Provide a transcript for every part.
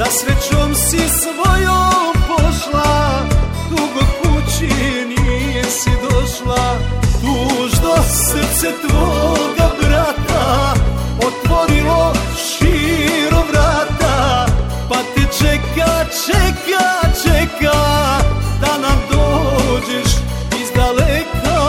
Za srećom si svojom pošla, dugo kući nisi došla. Tužno srce tvoga brata otvorilo širom vrata, pa te čeka, čeka, čeka da nam dođeš iz daleka.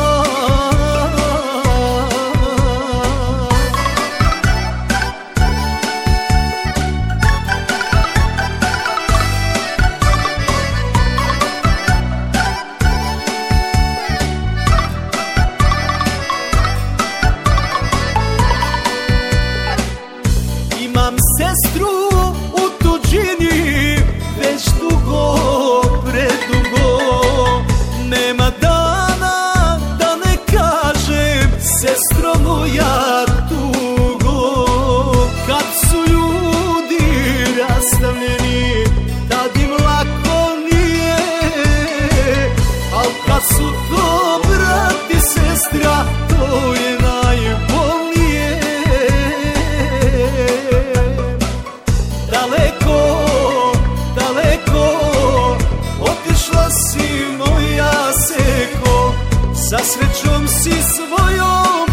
Imam sestru u tuđini već dugo, predugo. Nema dana da ne kažem sestro moja tugo. Kad su ljudi rastavljeni, tad im lako nije, al kad su to brat i sestra, to je najbolnije. Daleko, daleko, otišla si moja seko, sa srećom si svojom